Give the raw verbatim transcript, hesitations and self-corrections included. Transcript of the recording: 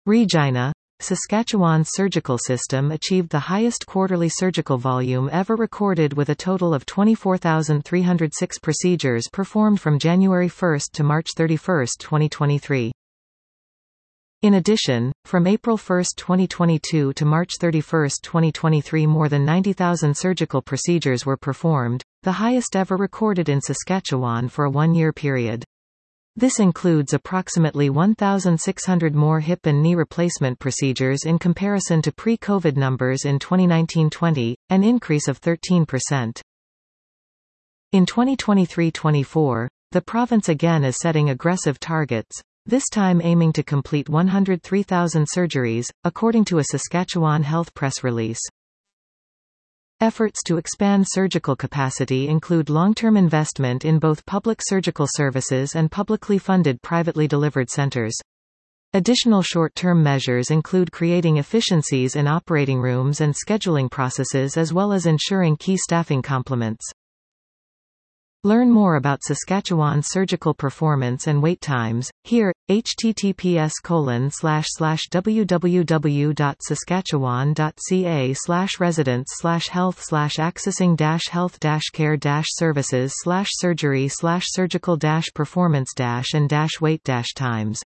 Regina, Saskatchewan's surgical system achieved the highest quarterly surgical volume ever recorded with a total of twenty-four thousand three hundred six procedures performed from January first to March thirty-first, twenty twenty-three. In addition, from April first, twenty twenty-two to March thirty-first, twenty twenty-three more than ninety thousand surgical procedures were performed, the highest ever recorded in Saskatchewan for a one-year period. This includes approximately one thousand six hundred more hip and knee replacement procedures in comparison to pre-COVID numbers in twenty nineteen twenty, an increase of thirteen percent. In twenty twenty-three twenty-four, the province again is setting aggressive targets, this time aiming to complete one hundred three thousand surgeries, according to a Saskatchewan Health press release. Efforts to expand surgical capacity include long-term investment in both public surgical services and publicly funded privately delivered centers. Additional short-term measures include creating efficiencies in operating rooms and scheduling processes as well as ensuring key staffing complements. Learn more about Saskatchewan's surgical performance and wait times, here, https colon slash slash www dot saskatchewan dot ca slash residents slash health slash accessing dash health dash care dash services slash surgery slash surgical dash performance dash and dash wait dash times.